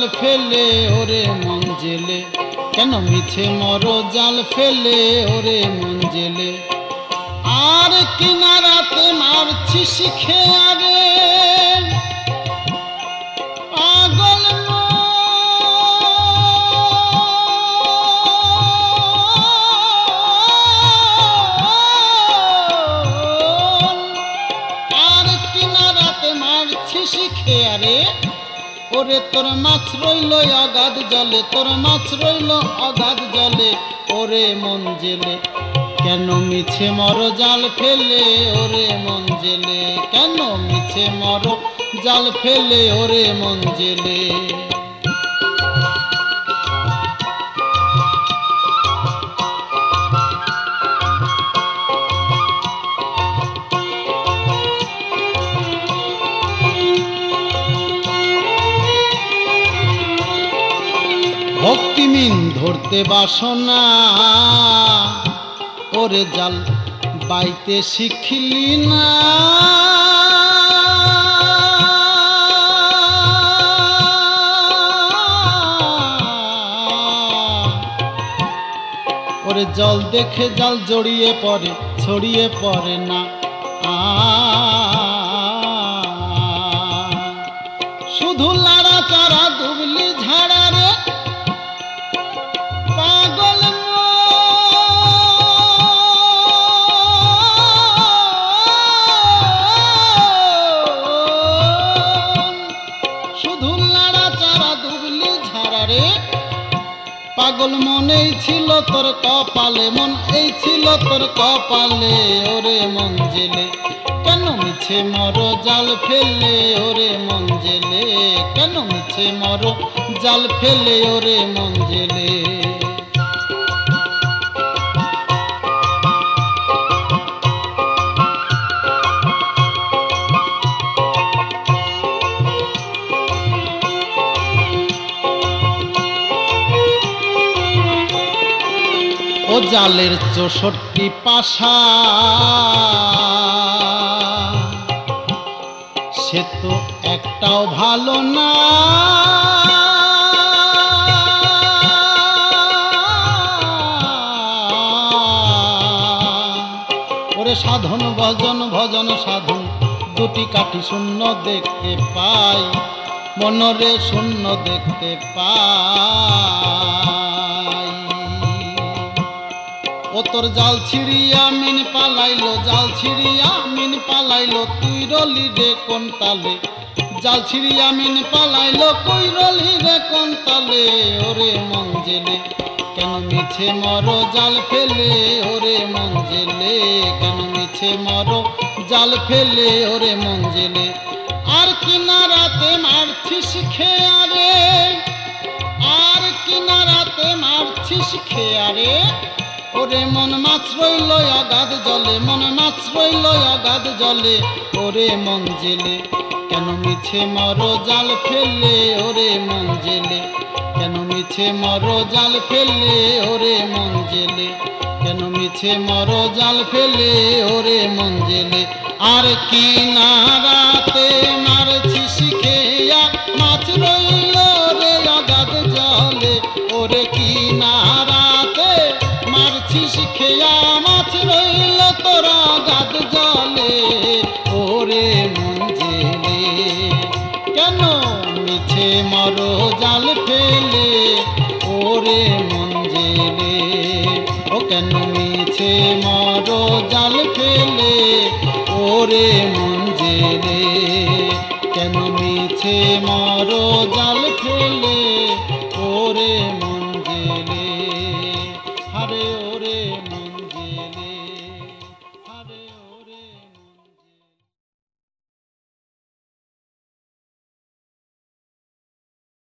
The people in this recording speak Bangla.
ফেলে ওরে মন জেলে, কেন মিছে মরো জাল ফেলে ওরে মন জেলে। আর কিনারাতে মারছিস খেয়ারে পাগল মন, আর কিনারাতে মারছিস খেয়ারে ওরে তোর মাছ রইল অগাধ জলে, তোর মাছ রইল অগাধ জলে ওরে মন জেলে, কেন মিছে মরো জাল ফেলে ওরে মন জেলে, কেন মিছে মরো জাল ফেলে ওরে মন জেলে। ভক্তিমিন ধরতে বাসনা ওরে জাল বাইতে শিখলি না, ওরে জল দেখে জাল জড়িয়ে পড়ে ছড়িয়ে পড়ে না। শুধু লাড়া চারা দুবলি ঝাড়া রে পাগল মন, শুধু লাড়া চারা দুবলি ঝাড়া রে পাগল মন। এই ছিল তোর কপালে মন, এই ছিল তোর কপালে ওরে মন জেলে, কেন মিছে মরো জাল ফেলে ওরে মন জেলে, কেন মিছে মরো জাল ফেলে ওরে মন জেলে। ও জালের 64 পাশা সে তো একটাও ভালো না, ওরে সাধন ভজন ভজন সাধন দুটি কাঠি শূন্য দেখতে পাই, মনরে শূন্য দেখতে পাই। ও তোর জাল ছিড়িয়া মিন পালাইলো, জাল ছিড়িয়া মিন পালাইলো, তুই রলি রে কোন তালে, জাল ছিড়িয়া মিন পালাইলো কই রলি রে কোন তালে ওরে মন জেলে, কেন মিছে মরো জাল ফেলে ওরে মন জেলে, কেন মিছে মরো জাল ফেলে ওরে মন জেলে। আর কিনারাতে মারছিস খেয়ারে, আর কিনারাতে মারছিস খেয়ারে ওরে মন মাছ রইল অগাধ জলে, মন মাছ রইল অগাধ জলে ওরে মন জেলে, কেন মিছে মরো জাল ফেলে ওরে মন জেলে, কেন মিছে মরো জাল ফেলে ওরে মন জেলে, কেন মিছে মরো জাল ফেলে ওরে মন জেলে। আর কিনারাতে মারছিস খেয়া মাছ রইল রে অগাধ জলে, ওরে কিনারাতে মারছিস খেয়া মাছ রইল তোরা অগাধ জলে ওরে মন জেলে, কেন মিছে মরো জাল ফেলে ওরে মন জেলে, ও কেন মিছে মরো জাল ফেলে ওরে মন জেলে, কেন মিছে মরো জাল ফেলে ওরে মন জেলে। হরে ও